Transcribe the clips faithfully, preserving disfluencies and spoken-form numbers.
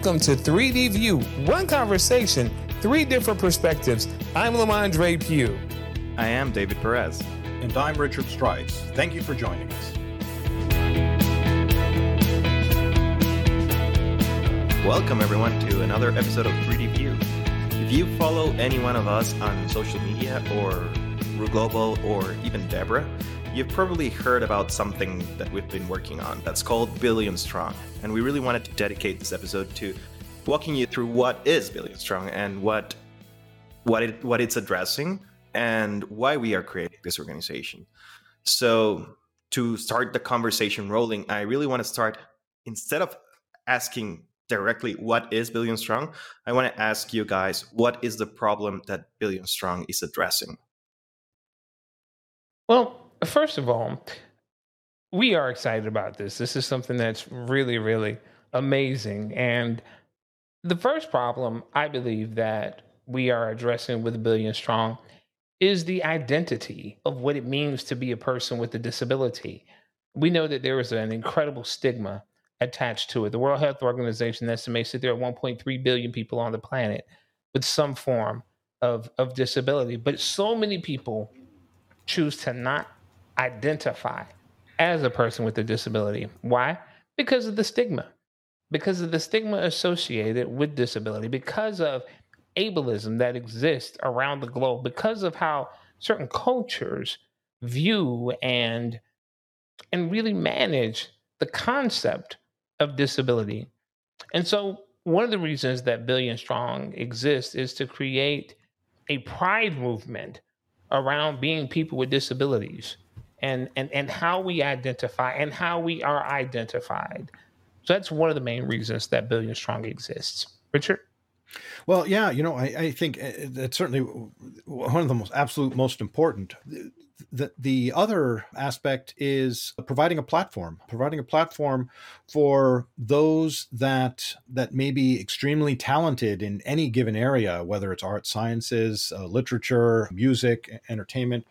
Welcome to three D View, one conversation, three different perspectives. I'm Lamondre Pugh. I am David Perez. And I'm Richard Strice. Thank you for joining us. Welcome, everyone, to another episode of three D View. If you follow any one of us on social media or Rue Global or even Deborah, you've probably heard about something that we've been working on that's called Billion Strong. And we really wanted to dedicate this episode to walking you through what is Billion Strong and what what it what it's addressing and why we are creating this organization. So to start the conversation rolling, I really want to start, instead of asking directly what is Billion Strong, I want to ask you guys, what is the problem that Billion Strong is addressing? Well, first of all, we are excited about this. This is something that's really, really amazing. And the first problem I believe that we are addressing with Billion Strong is the identity of what it means to be a person with a disability. We know that there is an incredible stigma attached to it. The World Health Organization estimates that there are one point three billion people on the planet with some form of, of disability. But so many people choose to not identify as a person with a disability. Why? Because of the stigma. Because of the stigma associated with disability, because of ableism that exists around the globe, because of how certain cultures view and and really manage the concept of disability. And so one of the reasons that Billion Strong exists is to create a pride movement around being people with disabilities and, and, and how we identify and how we are identified. So that's one of the main reasons that Billion Strong exists. Richard? Well, yeah, you know, I, I think that's certainly one of the most absolute most important. The, the other aspect is providing a platform, providing a platform for those that that may be extremely talented in any given area, whether it's art, sciences, uh, literature, music, entertainment,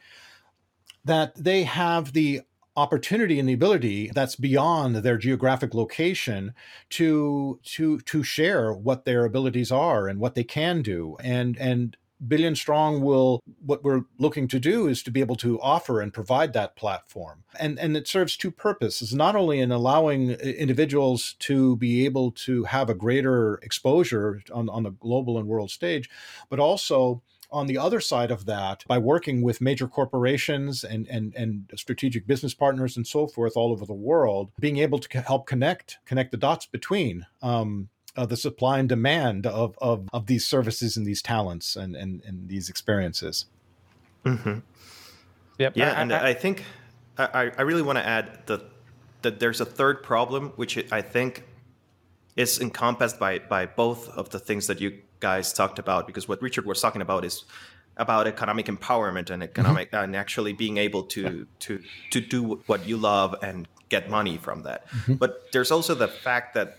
that they have the opportunity and the ability that's beyond their geographic location to to to share what their abilities are and what they can do. And and Billion Strong will, what we're looking to do is to be able to offer and provide that platform. And and it serves two purposes, not only in allowing individuals to be able to have a greater exposure on, on the global and world stage, but also on the other side of that, by working with major corporations and, and, and strategic business partners and so forth all over the world, being able to help connect, connect the dots between um, uh, the supply and demand of, of, of these services and these talents and, and, and these experiences. Mm-hmm. Yep. Yeah, I, and I, I think I, I really want to add that, that there's a third problem, which I think is encompassed by, by both of the things that you guys talked about, because what Richard was talking about is about economic empowerment and economic mm-hmm. and actually being able to to to do what you love and get money from that. Mm-hmm. But there's also the fact that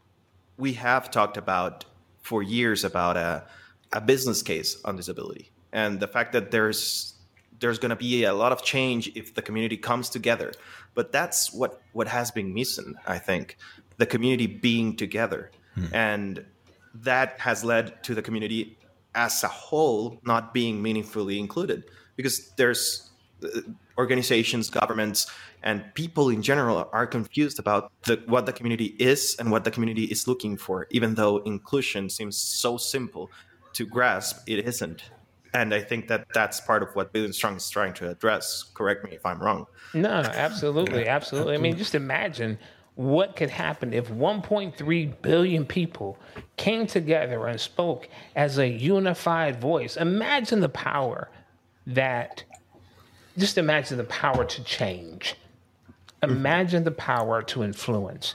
we have talked about for years about a a business case on disability, and the fact that there's there's going to be a lot of change if the community comes together. But that's what what has been missing, I think, the community being together. Mm-hmm. And that has led to the community as a whole not being meaningfully included, because there's organizations, governments, and people in general are confused about the, what the community is and what the community is looking for, even though inclusion seems so simple to grasp, it isn't. And I think that that's part of what Billion Strong is trying to address. Correct me if I'm wrong. No, absolutely, absolutely. I mean, just imagine what could happen if one point three billion people came together and spoke as a unified voice. Imagine the power that, just imagine the power to change. Imagine the power to influence.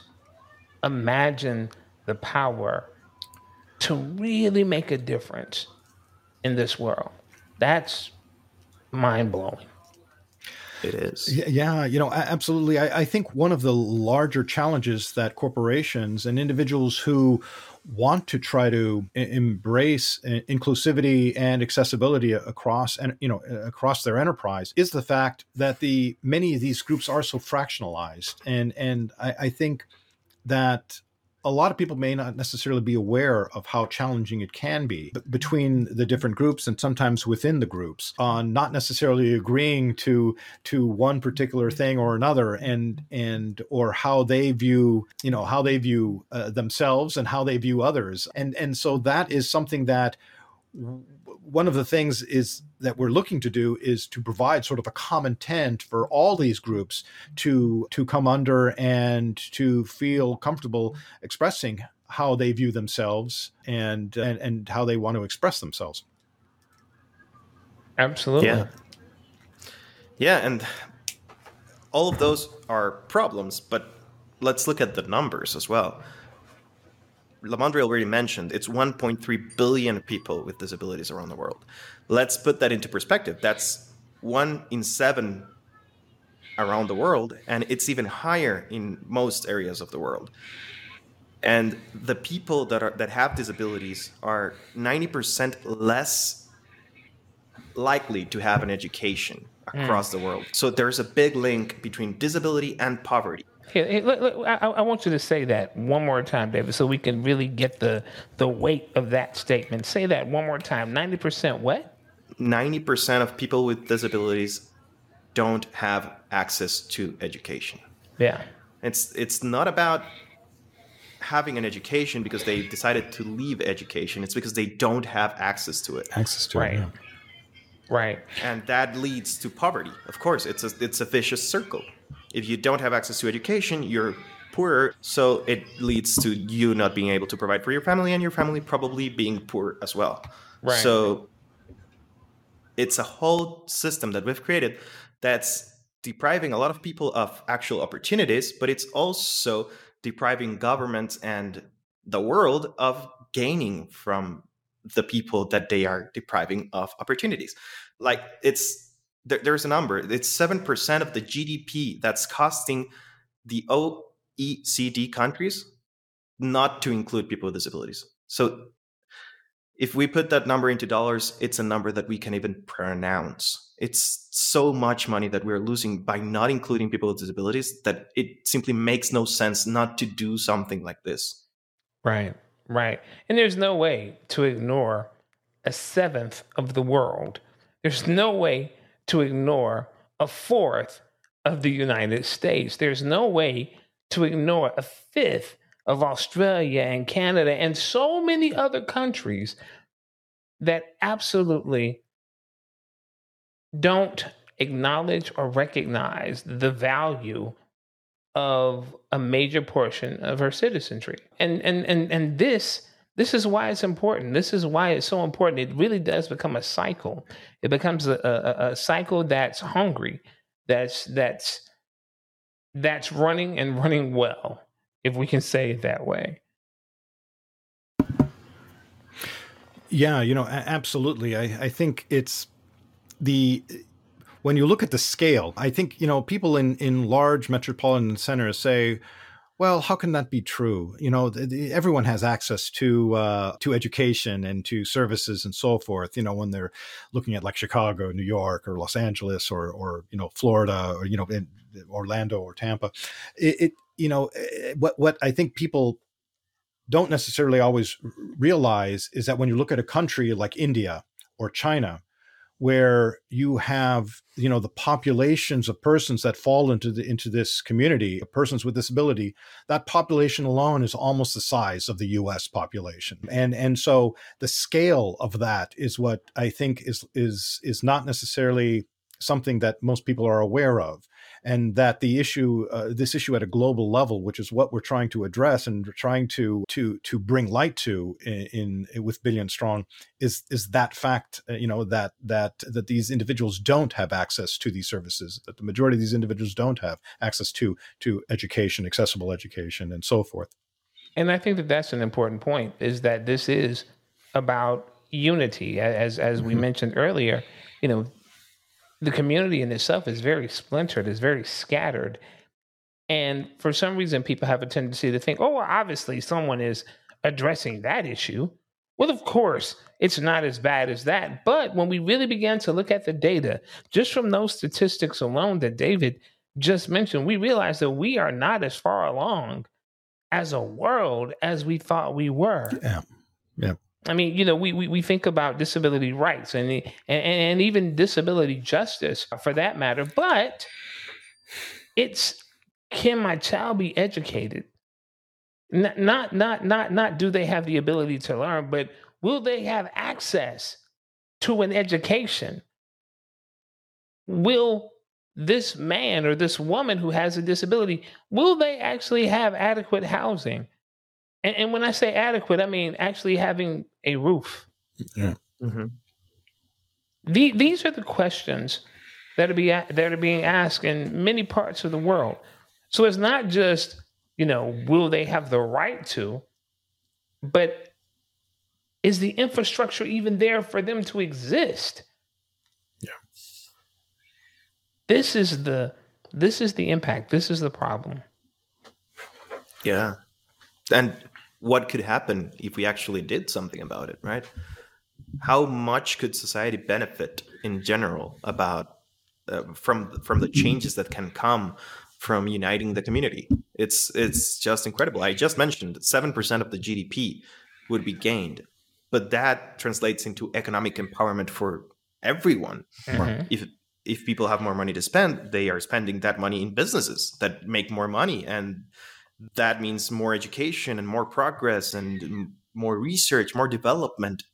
Imagine the power to really make a difference in this world. That's mind-blowing. It is. Yeah, you know, absolutely. I, I think one of the larger challenges that corporations and individuals who want to try to I- embrace inclusivity and accessibility across and you know across their enterprise is the fact that the many of these groups are so fractionalized, and and I, I think that a lot of people may not necessarily be aware of how challenging it can be b- between the different groups and sometimes within the groups on not necessarily agreeing to to one particular thing or another, and and or how they view, you know, how they view uh, themselves and how they view others. And and so that is something that one of the things is that we're looking to do is to provide sort of a common tent for all these groups to to come under and to feel comfortable expressing how they view themselves and and, and how they want to express themselves. Absolutely. Yeah. Yeah, and all of those are problems, but let's look at the numbers as well. Lamondre already mentioned it's one point three billion people with disabilities around the world. Let's put that into perspective. That's one in seven around the world, and it's even higher in most areas of the world. And the people that are that have disabilities are ninety percent less likely to have an education across mm. the world. So there's a big link between disability and poverty. Here, here, look, look, I, I want you to say that one more time, David, so we can really get the the weight of that statement. Say that one more time. ninety percent what? ninety percent of people with disabilities don't have access to education. Yeah. It's it's not about having an education because they decided to leave education. It's because they don't have access to it. Access to right. it, yeah. Right. And that leads to poverty. Of course, it's a, it's a vicious circle. If you don't have access to education, you're poorer, so it leads to you not being able to provide for your family and your family probably being poor as well. Right. So it's a whole system that we've created that's depriving a lot of people of actual opportunities, but it's also depriving governments and the world of gaining from the people that they are depriving of opportunities. Like it's there, there's a number. It's seven percent of the G D P that's costing the O E C D countries, not to include people with disabilities. So if we put that number into dollars, it's a number that we can even pronounce. It's so much money that we're losing by not including people with disabilities that it simply makes no sense not to do something like this. Right, right. And there's no way to ignore a seventh of the world. There's no way to ignore a fourth of the United States. There's no way to ignore a fifth of Australia and Canada and so many other countries that absolutely don't acknowledge or recognize the value of a major portion of our citizenry. And and and and this this is why it's important. This is why it's so important. It really does become a cycle. It becomes a, a, a cycle that's hungry, that's that's that's running and running well, if we can say it that way. Yeah, you know, absolutely. I, I think it's the when you look at the scale, I think, you know, people in, in large metropolitan centers say, well, how can that be true? You know, the, the, everyone has access to uh, to education and to services and so forth. You know, when they're looking at like Chicago, New York, or Los Angeles, or or you know, Florida, or you know, in Orlando or Tampa. It, it you know what what I think people don't necessarily always realize is that when you look at a country like India or China, where you have, you know, the populations of persons that fall into the into this community, persons with disability, that population alone is almost the size of the U S population. And and so the scale of that is what I think is is is not necessarily something that most people are aware of. And that the issue, uh, this issue at a global level, which is what we're trying to address and trying to to to bring light to in, in with Billion Strong, is is that fact, uh, you know, that that that these individuals don't have access to these services, that the majority of these individuals don't have access to to education, accessible education, and so forth. And I think that that's an important point: is that this is about unity, as as we mm-hmm. mentioned earlier. You know. The community in itself is very splintered, is very scattered. And for some reason, people have a tendency to think, oh, well, obviously someone is addressing that issue. Well, of course, it's not as bad as that. But when we really began to look at the data, just from those statistics alone that David just mentioned, we realized that we are not as far along as a world as we thought we were. Yeah. Yeah. I mean, you know, we, we, we think about disability rights and, and and even disability justice for that matter, but it's, can my child be educated? Not not not not not do they have the ability to learn, but will they have access to an education? Will this man or this woman who has a disability, will they actually have adequate housing? And, and when I say adequate, I mean actually having a roof. Yeah. Mm-hmm. The, these are the questions that are, be, that are being asked in many parts of the world. So it's not just, you know, will they have the right to, but is the infrastructure even there for them to exist? Yeah. This is the this is the impact. This is the problem. Yeah. And what could happen if we actually did something about it, right? How much could society benefit in general about uh, from from the changes that can come from uniting the community? It's it's just incredible. I just mentioned seven percent of the G D P would be gained, but that translates into economic empowerment for everyone. Mhm. If if people have more money to spend, they are spending that money in businesses that make more money, and that means more education and more progress and m- more research, more development.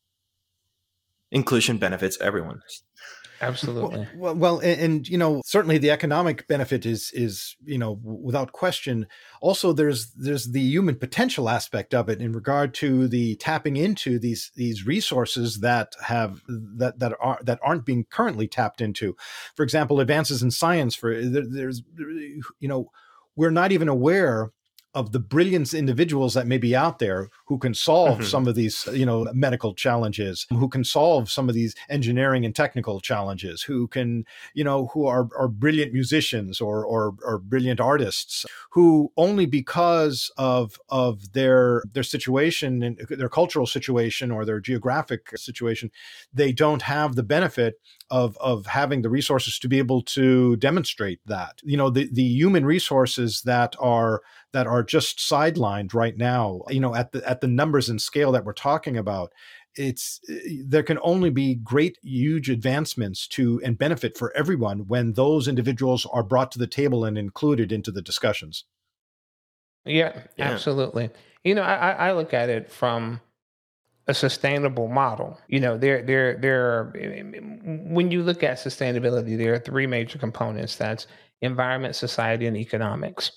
Inclusion benefits everyone. Absolutely. Well, well, and, and you know, certainly the economic benefit is is you know w- without question. Also, there's there's the human potential aspect of it in regard to the tapping into these these resources that have that that are that aren't being currently tapped into. For example, advances in science. For there, there's you know we're not even aware of the brilliant individuals that may be out there who can solve Mhm. some of these, you know, medical challenges, who can solve some of these engineering and technical challenges, who can, you know, who are, are brilliant musicians or, or, or brilliant artists, who only because of, of their, their situation and their cultural situation or their geographic situation, they don't have the benefit of, of having the resources to be able to demonstrate that. You know, the, the human resources that are, that are just sidelined right now, you know, at the at the numbers and scale that we're talking about, it's there can only be great, huge advancements to and benefit for everyone when those individuals are brought to the table and included into the discussions. Yeah, Yeah. absolutely. You know, I, I I look at it from a sustainable model. You know, there there there are, when you look at sustainability, there are three major components. That's environment, society, and economics.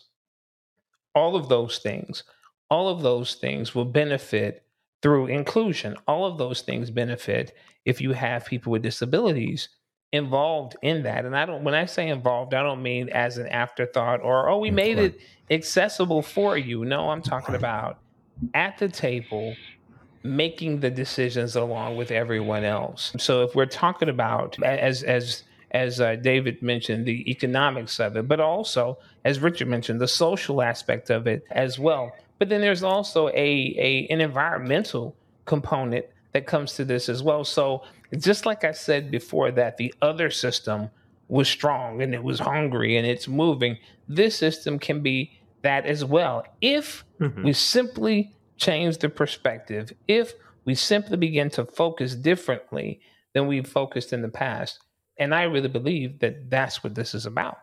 All of those things, all of those things will benefit through inclusion. All of those things benefit if you have people with disabilities involved in that. And I don't, when I say involved, I don't mean as an afterthought or, oh, we made Right. it accessible for you. No, I'm talking about at the table making the decisions along with everyone else. So if we're talking about, as as as uh, David mentioned, the economics of it, but also as Richard mentioned, the social aspect of it as well. But then there's also a, a an environmental component that comes to this as well. So just like I said before, that the other system was strong and it was hungry and it's moving, this system can be that as well if Mhm. we simply change the perspective, if we simply begin to focus differently than we've focused in the past. And I really believe that that's what this is about.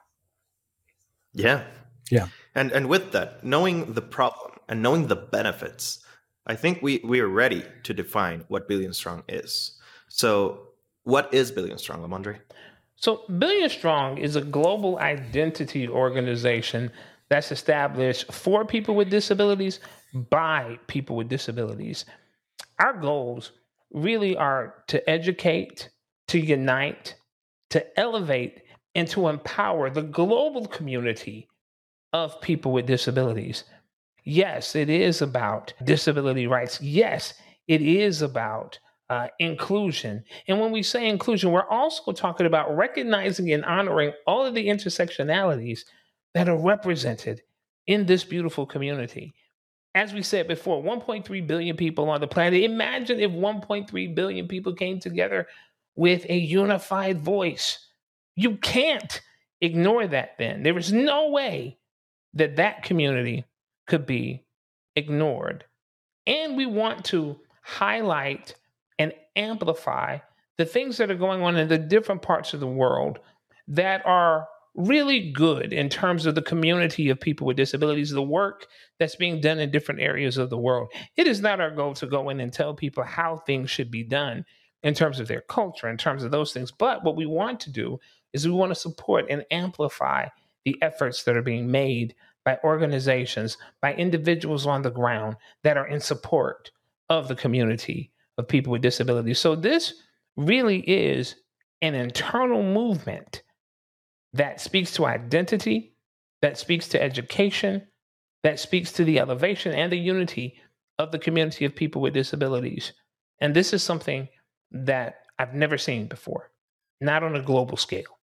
Yeah. Yeah. And and with that, knowing the problem and knowing the benefits, I think we we are ready to define what Billion Strong is. So, what is Billion Strong, Lamondre? So, Billion Strong is a global identity organization that's established for people with disabilities by people with disabilities. Our goals really are to educate, to unite, to elevate, and to empower the global community of people with disabilities. Yes, it is about disability rights. Yes, it is about uh, inclusion. And when we say inclusion, we're also talking about recognizing and honoring all of the intersectionalities that are represented in this beautiful community. As we said before, one point three billion people on the planet. Imagine if one point three billion people came together with a unified voice. You can't ignore that then. There is no way that that community could be ignored. And we want to highlight and amplify the things that are going on in the different parts of the world that are really good in terms of the community of people with disabilities, the work that's being done in different areas of the world. It is not our goal to go in and tell people how things should be done in terms of their culture, in terms of those things. But what we want to do is we want to support and amplify the efforts that are being made by organizations, by individuals on the ground that are in support of the community of people with disabilities. So this really is an internal movement that speaks to identity, that speaks to education, that speaks to the elevation and the unity of the community of people with disabilities. And this is something that I've never seen before, not on a global scale.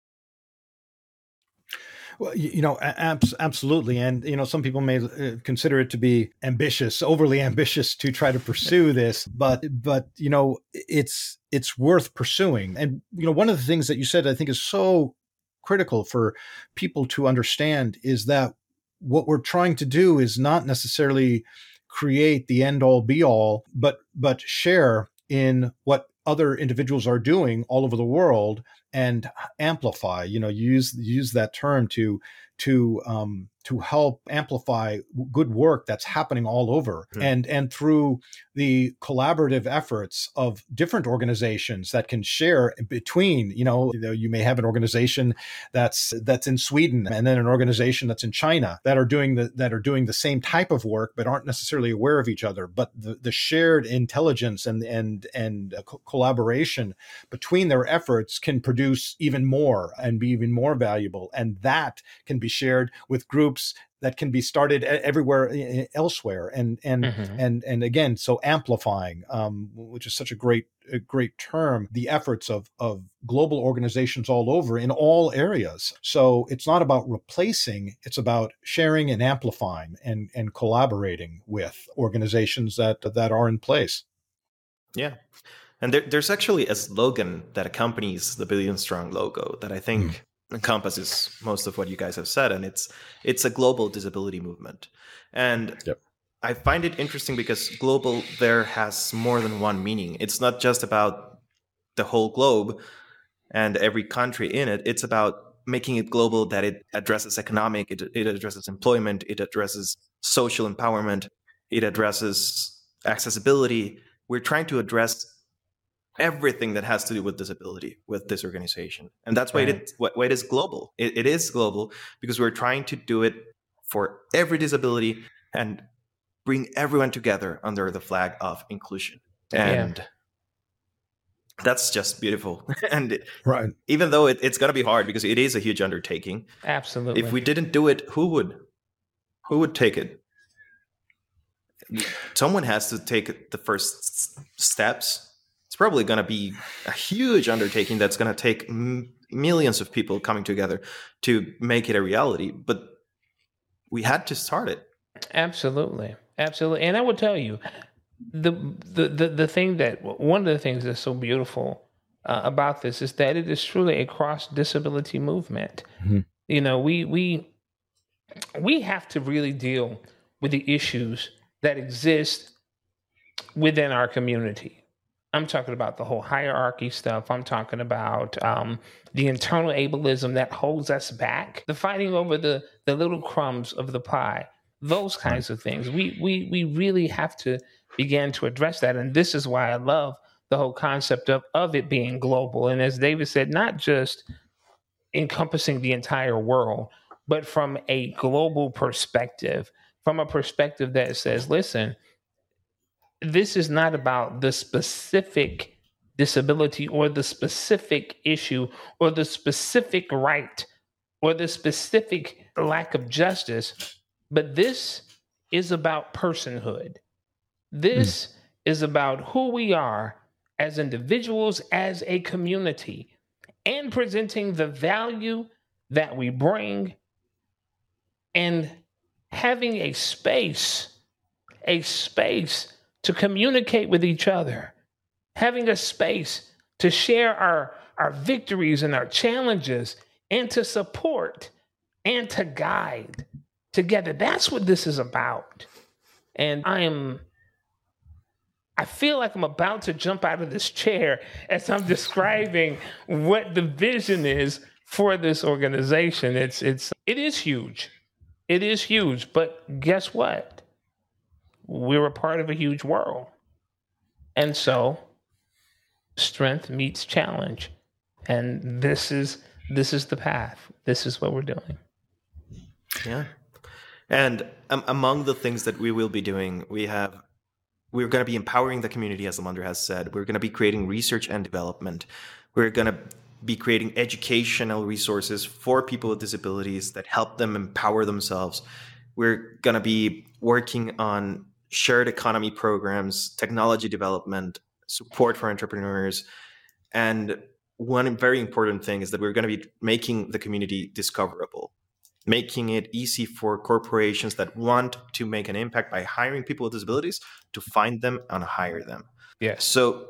Well, you know, abs- absolutely. And, you know, some people may uh, consider it to be ambitious, overly ambitious to try to pursue this, but, but, you know, it's, it's worth pursuing. And, you know, one of the things that you said, I think is so critical for people to understand is that what we're trying to do is not necessarily create the end all be all, but, but share in what other individuals are doing all over the world and amplify, you know, use, use that term to, to, um, to help amplify good work that's happening all over. Mm-hmm. And, and through the collaborative efforts of different organizations that can share between, you know, you may have an organization that's, that's in Sweden and then an organization that's in China that are doing the, that are doing the same type of work, but aren't necessarily aware of each other. But the, the shared intelligence and, and, and co- collaboration between their efforts can produce even more and be even more valuable. And that can be shared with groups that can be started everywhere elsewhere, and and mm-hmm. and and again, so amplifying, um, which is such a great a great term, the efforts of of global organizations all over in all areas. So it's not about replacing; it's about sharing and amplifying and and collaborating with organizations that that are in place. Yeah. And there, there's actually a slogan that accompanies the Billion Strong logo that I think mm. encompasses most of what you guys have said, and it's it's a global disability movement. And yep. I find it interesting because global there has more than one meaning. It's not just about the whole globe and every country in it. It's about making it global, that it addresses economic, it, it addresses employment, it addresses social empowerment, it addresses accessibility. We're trying to address everything that has to do with disability with this organization. And that's why, right. it, why it is global. It, it is global because we're trying to do it for every disability and bring everyone together under the flag of inclusion. And yeah. that's just beautiful. And it, right. even though it, it's going to be hard because it is a huge undertaking. Absolutely. If we didn't do it, who would? Who would take it? Someone has to take the first steps. It's probably going to be a huge undertaking that's going to take m- millions of people coming together to make it a reality. But we had to start it. Absolutely. Absolutely. And I will tell you, the the the, the thing that, one of the things that's so beautiful uh, about this is that it is truly a cross-disability movement. Mm-hmm. You know, we we we have to really deal with the issues that exist within our community. I'm talking about the whole hierarchy stuff. I'm talking about um, the internal ableism that holds us back, the fighting over the, the little crumbs of the pie, those kinds of things. We, we, we really have to begin to address that. And this is why I love the whole concept of, of it being global. And as David said, not just encompassing the entire world, but from a global perspective, from a perspective that says, listen, this is not about the specific disability or the specific issue or the specific right or the specific lack of justice, but this is about personhood. This mm. is about who we are as individuals, as a community, and presenting the value that we bring and having a space, a space to communicate with each other, having a space to share our, our victories and our challenges and to support and to guide together. That's what this is about. And I am, I feel like I'm about to jump out of this chair as I'm describing what the vision is for this organization. It's, it's, it is huge. It is huge. But guess what? We're a part of a huge world. And so strength meets challenge. And this is, this is the path. This is what we're doing. Yeah. And um, among the things that we will be doing, we have, we're going to be empowering the community, as Amandra has said. We're going to be creating research and development. We're going to be creating educational resources for people with disabilities that help them empower themselves. We're going to be working on shared economy programs, technology development, support for entrepreneurs. And one very important thing is that we're going to be making the community discoverable, making it easy for corporations that want to make an impact by hiring people with disabilities to find them and hire them. Yes. So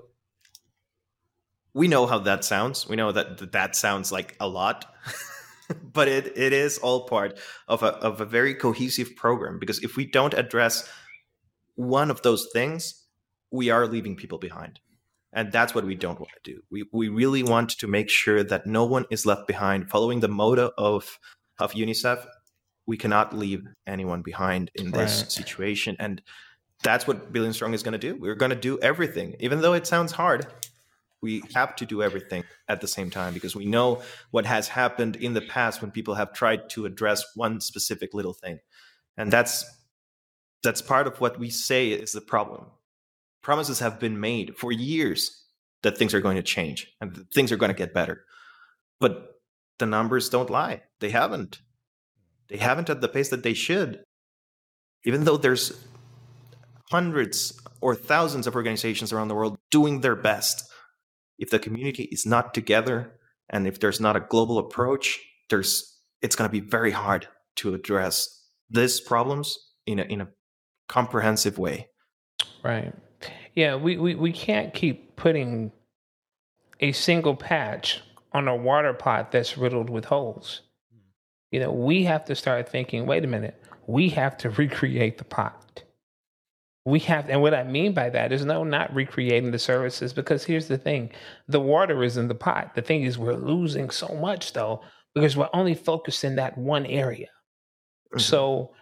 we know how that sounds. We know that that sounds like a lot, but it, it is all part of a, of a very cohesive program, because if we don't address one of those things, we are leaving people behind. And that's what we don't want to do. We, we really want to make sure that no one is left behind. Following the motto of of UNICEF, we cannot leave anyone behind in this Right. situation. And that's what Billion Strong is going to do. We're going to do everything. Even though it sounds hard, we have to do everything at the same time, because we know what has happened in the past when people have tried to address one specific little thing. And that's that's part of what we say is the problem. Promises have been made for years that things are going to change and that things are going to get better. But the numbers don't lie. They haven't. They haven't at the pace that they should. Even though there's hundreds or thousands of organizations around the world doing their best, if the community is not together and if there's not a global approach, there's it's going to be very hard to address these problems in a, in a comprehensive way. Right. Yeah, we, we, we can't keep putting a single patch on a water pot that's riddled with holes. You know, we have to start thinking, wait a minute, we have to recreate the pot. We have, and what I mean by that is no, not recreating the services, because here's the thing, the water is in the pot. The thing is, we're losing so much though, because we're only focused in that one area. Mm-hmm. So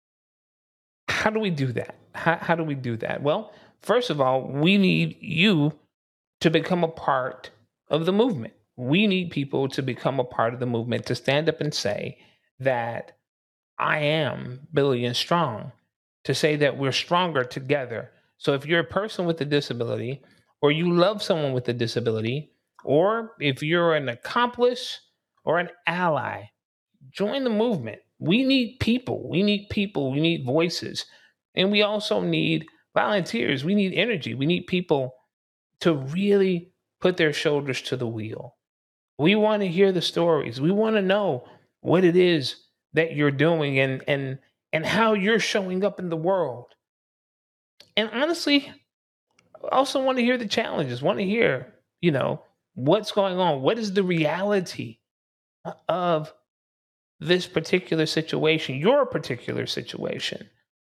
how do we do that? How, how do we do that? Well, first of all, we need you to become a part of the movement. We need people to become a part of the movement, to stand up and say that I am Billion Strong, to say that we're stronger together. So if you're a person with a disability, or you love someone with a disability, or if you're an accomplice or an ally, join the movement. We need people. We need people. We need voices. And we also need volunteers. We need energy. We need people to really put their shoulders to the wheel. We want to hear the stories. We want to know what it is that you're doing and and and how you're showing up in the world. And honestly, I also want to hear the challenges. Want to hear, you know, what's going on. What is the reality of this particular situation, your particular situation?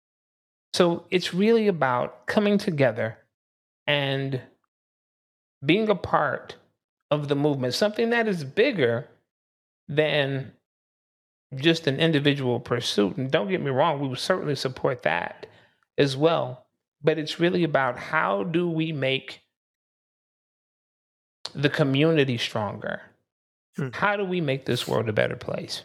So it's really about coming together and being a part of the movement, something that is bigger than just an individual pursuit. And don't get me wrong, we will certainly support that as well. But it's really about how do we make the community stronger? Hmm. How do we make this world a better place?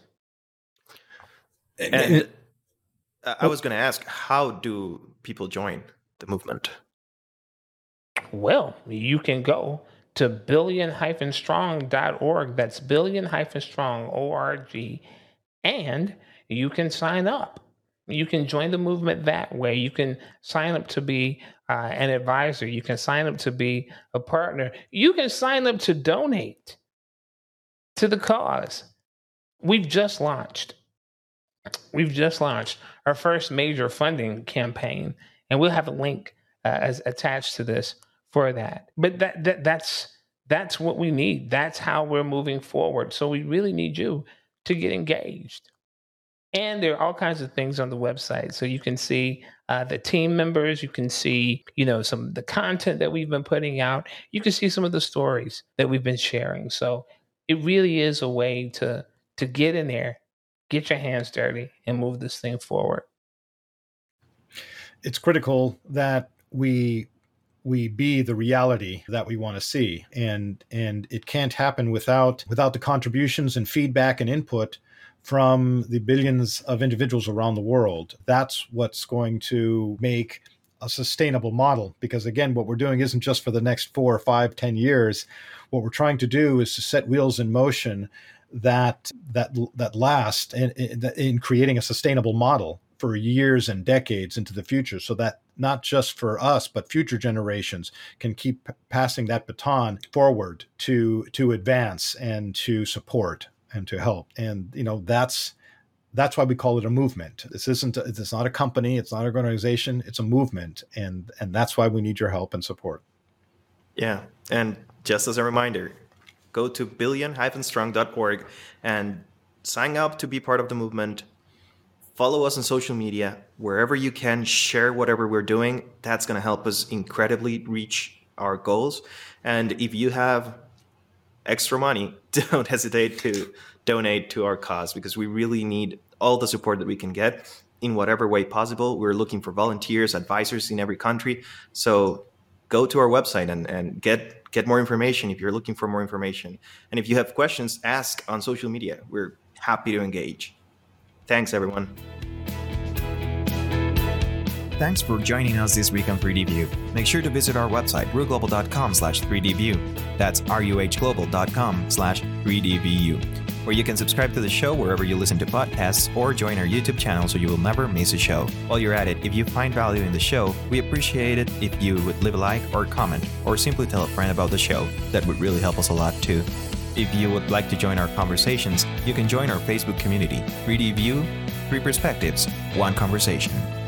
And I was going to ask, how do people join the movement? Well, you can go to billion dash strong dot org. That's billion dash strong dot org. And you can sign up. You can join the movement that way. You can sign up to be uh, an advisor. You can sign up to be a partner. You can sign up to donate to the cause. We've just launched. We've just launched our first major funding campaign, and we'll have a link uh, as attached to this for that. But that, that that's that's what we need. That's how we're moving forward. So we really need you to get engaged. And there are all kinds of things on the website. So you can see uh, the team members, you can see, you know, some of the content that we've been putting out. You can see some of the stories that we've been sharing. So it really is a way to to get in there, get your hands dirty, and move this thing forward. It's critical that we we be the reality that we want to see, and and it can't happen without without the contributions and feedback and input from the billions of individuals around the world. That's what's going to make a sustainable model. Because again, what we're doing isn't just for the next four or five, ten years. What we're trying to do is to set wheels in motion that that that last in, in, in creating a sustainable model for years and decades into the future, so that not just for us, but future generations can keep p- passing that baton forward to to advance and to support and to help. And, you know, that's that's why we call it a movement. This isn't, a, it's not a company, it's not an organization, it's a movement. And, and that's why we need your help and support. Yeah. And just as a reminder, go to billion dash strong dot org and sign up to be part of the movement. Follow us on social media. Wherever you can, share whatever we're doing. That's going to help us incredibly reach our goals. And if you have extra money, don't hesitate to donate to our cause, because we really need all the support that we can get in whatever way possible. We're looking for volunteers, advisors in every country. So go to our website and, and get, get more information if you're looking for more information. And if you have questions, ask on social media. We're happy to engage. Thanks, everyone. Thanks for joining us this week on three D View. Make sure to visit our website, ruglobal.com slash 3dview. That's ruhglobal.com slash 3dvu, where you can subscribe to the show wherever you listen to podcasts, or join our YouTube channel so you will never miss a show. While you're at it, if you find value in the show, we appreciate it if you would leave a like or comment, or simply tell a friend about the show. That would really help us a lot too. If you would like to join our conversations, you can join our Facebook community, three D View, Three Perspectives, One Conversation.